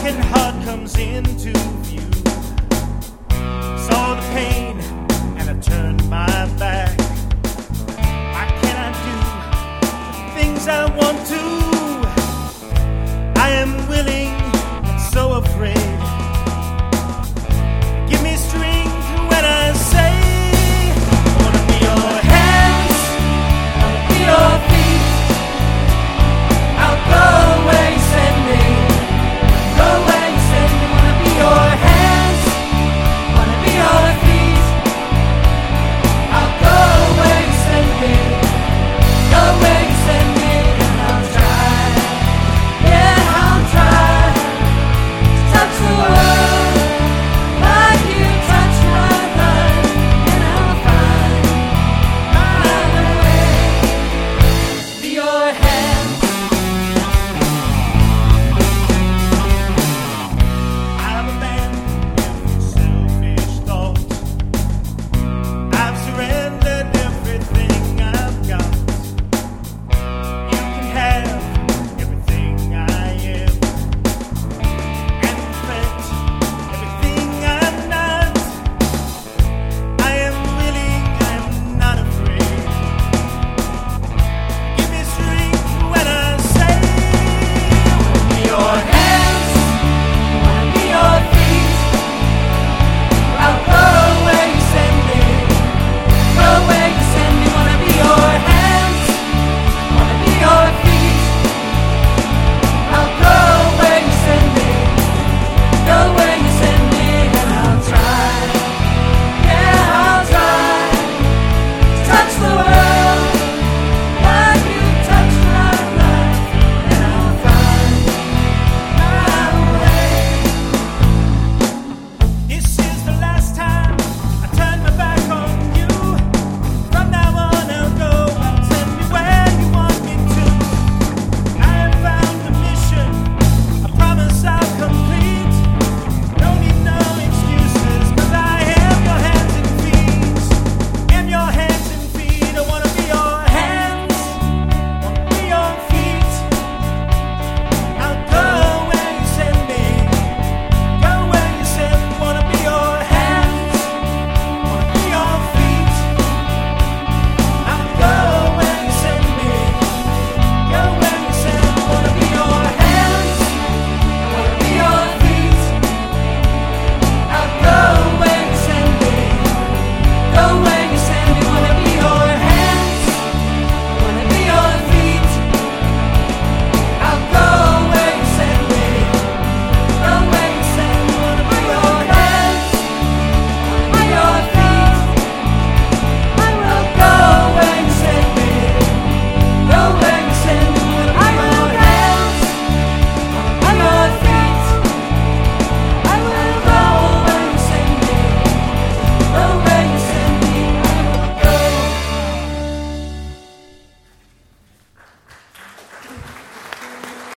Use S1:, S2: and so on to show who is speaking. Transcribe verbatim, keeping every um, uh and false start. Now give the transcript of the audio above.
S1: aching heart comes into view. Saw the pain and I turned my back. Why can't I do the things I want to? I am willing but so afraid. Give me strength when I say I wanna be your hands, I wanna be your feet. I'll go where you send me, go where you send me. Wanna be your hands, wanna be your feet. I'll go where you send me, go where you send me. And I'll try, yeah, I'll try to touch the world like you touch my life. And I'll find my way. Be your hand.